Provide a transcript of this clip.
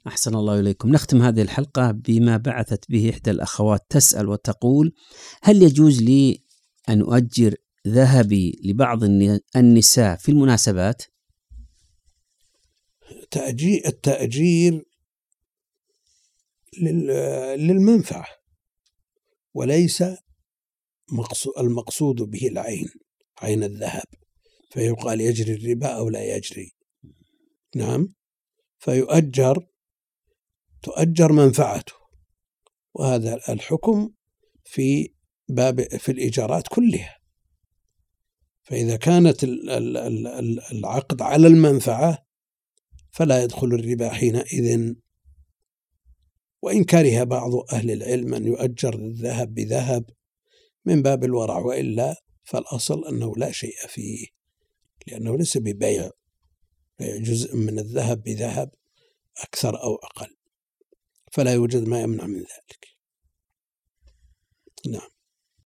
أحسن الله إليكم. نختم هذه الحلقة بما بعثت به إحدى الأخوات تسأل وتقول: هل يجوز لي أن أؤجر ذهبي لبعض النساء في المناسبات؟ التأجير للمنفعة وليس المقصود به عين الذهب، فيقال يجري الربا أو لا يجري. نعم، تؤجر منفعته، وهذا الحكم في الإيجارات كلها. فإذا كانت العقد على المنفعة فلا يدخل الربا حينئذ، وإن كره بعض أهل العلم أن يؤجر الذهب بذهب من باب الورع، وإلا فالأصل أنه لا شيء فيه، لأنه ليس ببيع جزء من الذهب بذهب أكثر أو أقل، فلا يوجد ما يمنع من ذلك. نعم.